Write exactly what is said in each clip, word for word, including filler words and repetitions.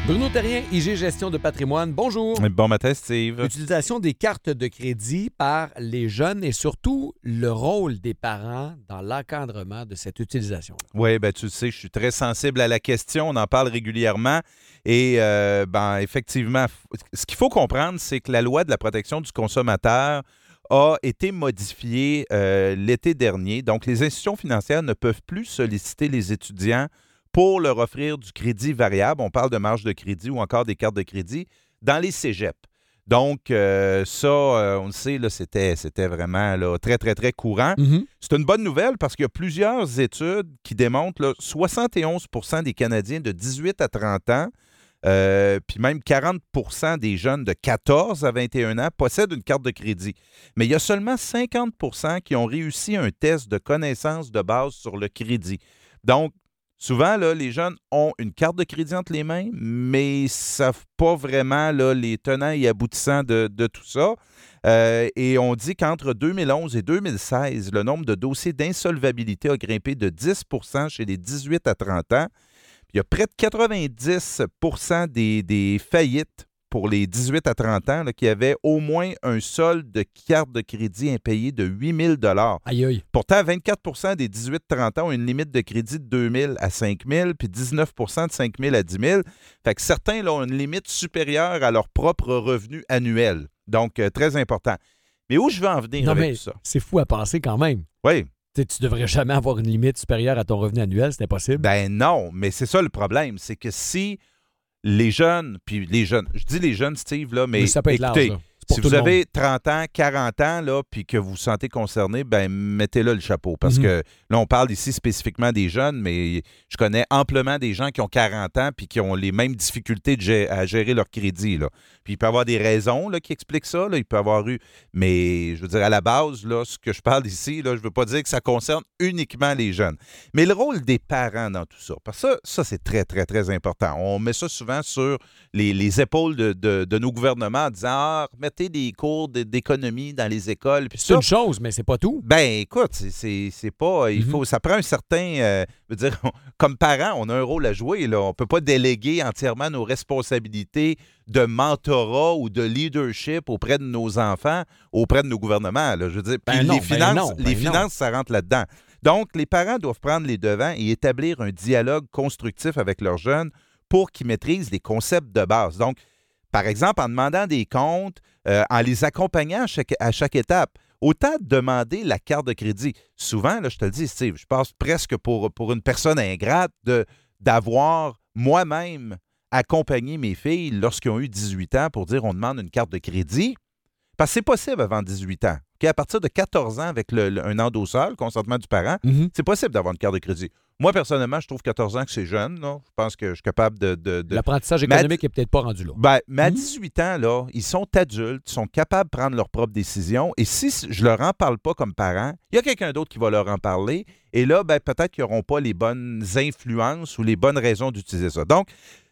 Bruno Terrien, I G Gestion de patrimoine, bonjour. Bon matin, Steve. L'utilisation des cartes de crédit par les jeunes et surtout le rôle des parents dans l'encadrement de cette utilisation-là. Oui, ben tu le sais, je suis très sensible à la question. On en parle régulièrement. Et euh, ben, effectivement, ce qu'il faut comprendre, c'est que la loi de la protection du consommateur a été modifiée euh, l'été dernier. Donc, les institutions financières ne peuvent plus solliciter les étudiants pour leur offrir du crédit variable, on parle de marge de crédit ou encore des cartes de crédit, dans les cégeps. Donc, euh, ça, euh, on le sait, là, c'était, c'était vraiment là, très, très, très courant. Mm-hmm. C'est une bonne nouvelle parce qu'il y a plusieurs études qui démontrent que soixante et onze pour cent des Canadiens de dix-huit à trente ans, euh, puis même quarante pour cent des jeunes de quatorze à vingt et un ans possèdent une carte de crédit. Mais il y a seulement cinquante pour cent qui ont réussi un test de connaissance de base sur le crédit. Donc, souvent, là, les jeunes ont une carte de crédit entre les mains, mais ils ne savent pas vraiment là, les tenants et aboutissants de, de tout ça. Euh, et on dit qu'entre deux mille onze et deux mille seize, le nombre de dossiers d'insolvabilité a grimpé de dix pour cent chez les dix-huit à trente ans. Puis il y a près de quatre-vingt-dix pour cent des, des faillites pour les dix-huit à trente ans là, qui avaient au moins un solde de carte de crédit impayé de huit mille dollars. Aïe aïe. Pourtant, vingt-quatre pour cent des dix-huit à trente ans ont une limite de crédit de deux mille à cinq mille, puis dix-neuf pour cent de cinq mille à dix mille. Fait que certains là, ont une limite supérieure à leur propre revenu annuel. Donc, euh, très important. Mais où je veux en venir Non, avec mais tout ça? c'est fou à penser quand même. Oui. T'sais, tu devrais jamais avoir une limite supérieure à ton revenu annuel, c'est impossible. Ben non, mais c'est ça le problème. C'est que si les jeunes, puis les jeunes, je dis les jeunes, Steve, là, mais, mais ça peut être écoutez, large, là. C'est pour si tout vous le monde. avez trente ans, quarante ans, là, puis que vous vous sentez concerné, ben mettez-le le chapeau. Parce Mhm. que là, on parle ici spécifiquement des jeunes, mais je connais amplement des gens qui ont quarante ans puis qui ont les mêmes difficultés de gé- à gérer leur crédit, là. Puis il peut y avoir des raisons là, qui expliquent ça. Là. Il peut y avoir eu. Mais je veux dire, à la base, là, ce que je parle ici, là, je ne veux pas dire que ça concerne uniquement les jeunes. Mais le rôle des parents dans tout ça, parce que ça, ça c'est très, très, très important. On met ça souvent sur les, les épaules de, de, de nos gouvernements en disant Ah, remettez des cours de- d'économie dans les écoles. Puis C'est ça, une chose, mais c'est pas tout. ben, écoute, c'est, c'est, c'est pas. Il faut, Mhm. ça prend un certain. Euh, je veux dire, on- comme parents, on a un rôle à jouer. Là. On ne peut pas déléguer entièrement nos responsabilités de mentorat ou de leadership auprès de nos enfants, auprès de nos gouvernements. Là. Je veux dire, puis Ben non, les ben finances, non, ben les non. finances, ça rentre là-dedans. Donc, les parents doivent prendre les devants et établir un dialogue constructif avec leurs jeunes pour qu'ils maîtrisent les concepts de base. Donc, par exemple, en demandant des comptes, euh, en les accompagnant à chaque, à chaque étape. Autant de demander la carte de crédit. Souvent, là, je te le dis, Steve, je passe presque pour, pour une personne ingrate de, d'avoir moi-même accompagné mes filles lorsqu'ils ont eu dix-huit ans pour dire on demande une carte de crédit. Parce que c'est possible avant dix-huit ans. Okay? À partir de quatorze ans, avec le, le- un endosseur, le consentement du parent, Mhm. c'est possible d'avoir une carte de crédit. Moi, personnellement, je trouve quatorze ans que c'est jeune. Là. Je pense que je suis capable de... de, de... L'apprentissage Mais à- économique est peut-être pas rendu là. Ben, mais à Mhm. dix-huit ans, là, ils sont adultes, ils sont capables de prendre leurs propres décisions. Et si je leur en parle pas comme parent, il y a quelqu'un d'autre qui va leur en parler. Et là, ben, peut-être qu'ils n'auront pas les bonnes influences ou les bonnes raisons d'utiliser ça. Donc,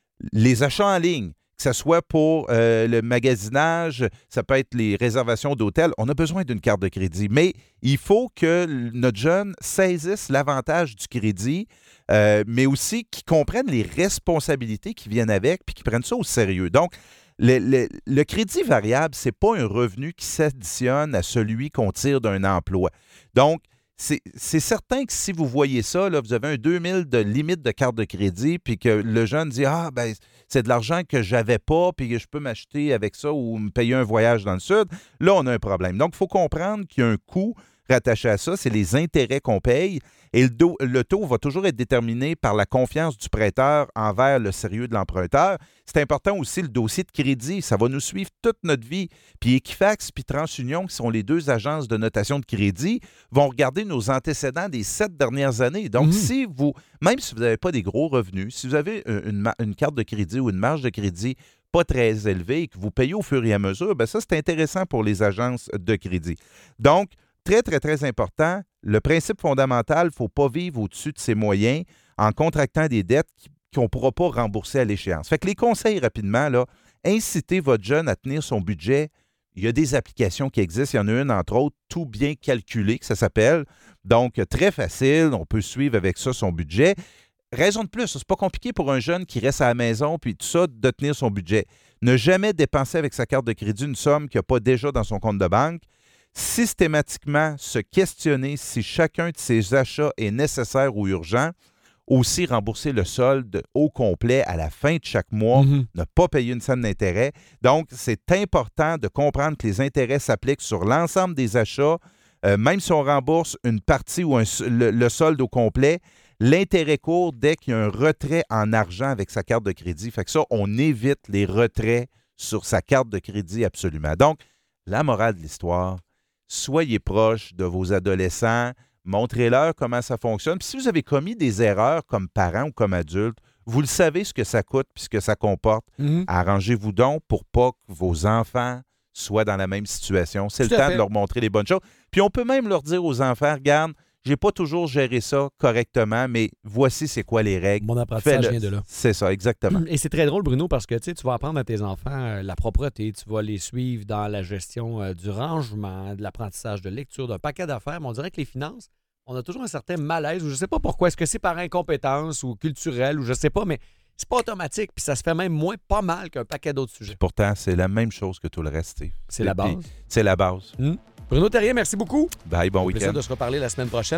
les achats en ligne, que ce soit pour euh, le magasinage, ça peut être les réservations d'hôtels, on a besoin d'une carte de crédit. Mais il faut que notre jeune saisisse l'avantage du crédit, euh, mais aussi qu'il comprenne les responsabilités qui viennent avec puis qu'ils prennent ça au sérieux. Donc, le, le- le crédit variable, ce n'est pas un revenu qui s'additionne à celui qu'on tire d'un emploi. Donc, c'est, c'est certain que si vous voyez ça, là, vous avez un deux mille de limite de carte de crédit, puis que le jeune dit Ah, ben, c'est de l'argent que j'avais pas, puis que je peux m'acheter avec ça ou me payer un voyage dans le Sud, là, on a un problème. Donc, il faut comprendre qu'il y a un coût rattaché à ça, c'est les intérêts qu'on paye. Et le, do- le taux va toujours être déterminé par la confiance du prêteur envers le sérieux de l'emprunteur. C'est important aussi le dossier de crédit. Ça va nous suivre toute notre vie. Puis Equifax puis TransUnion, qui sont les deux agences de notation de crédit, vont regarder nos antécédents des sept dernières années. Donc, Mhm. si vous, même si vous n'avez pas des gros revenus, si vous avez une, ma- une carte de crédit ou une marge de crédit pas très élevée et que vous payez au fur et à mesure, bien ça, c'est intéressant pour les agences de crédit. Donc, très, très, très important, le principe fondamental, il ne faut pas vivre au-dessus de ses moyens en contractant des dettes qui- qu'on ne pourra pas rembourser à l'échéance. Fait que les conseils rapidement, là, incitez votre jeune à tenir son budget. Il y a des applications qui existent. Il y en a une, entre autres, Tout bien calculé, que ça s'appelle. Donc, très facile. On peut suivre avec ça son budget. raison de plus, c'est pas compliqué pour un jeune qui reste à la maison puis tout ça de tenir son budget. Ne jamais dépenser avec sa carte de crédit une somme qu'il n'a pas déjà dans son compte de banque. Systématiquement se questionner si chacun de ses achats est nécessaire ou urgent. Aussi, rembourser le solde au complet à la fin de chaque mois, Mm-hmm. ne pas payer une scène d'intérêt. Donc, c'est important de comprendre que les intérêts s'appliquent sur l'ensemble des achats, euh, même si on rembourse une partie ou un, le, le solde au complet. L'intérêt court dès qu'il y a un retrait en argent avec sa carte de crédit. Fait que ça, on évite les retraits sur sa carte de crédit absolument. Donc, la morale de l'histoire, soyez proches de vos adolescents, montrez-leur comment ça fonctionne. Puis si vous avez commis des erreurs comme parents ou comme adultes, vous le savez ce que ça coûte puis ce que ça comporte. Mm-hmm. Arrangez-vous donc pour pas que vos enfants soient dans la même situation. C'est Tout le à temps fait. de leur montrer les bonnes choses. Puis on peut même leur dire aux enfants, regarde, j'ai pas toujours géré ça correctement, mais voici c'est quoi les règles. Mon apprentissage Fais-le. vient de là. C'est ça, exactement. Et c'est très drôle, Bruno, parce que tu sais, tu vas apprendre à tes enfants euh, la propreté, tu vas les suivre dans la gestion euh, du rangement, de l'apprentissage de lecture, d'un paquet d'affaires, mais on dirait que les finances, on a toujours un certain malaise, ou je ne sais pas pourquoi. Est-ce que c'est par incompétence ou culturel, ou je ne sais pas, mais c'est pas automatique, puis ça se fait même moins pas mal qu'un paquet d'autres sujets. Puis pourtant, c'est la même chose que tout le reste. Steve. C'est la Puis, base. C'est la base. Bruno Terrien, merci beaucoup. Bye, bon Au plaisir week-end. de se reparler la semaine prochaine.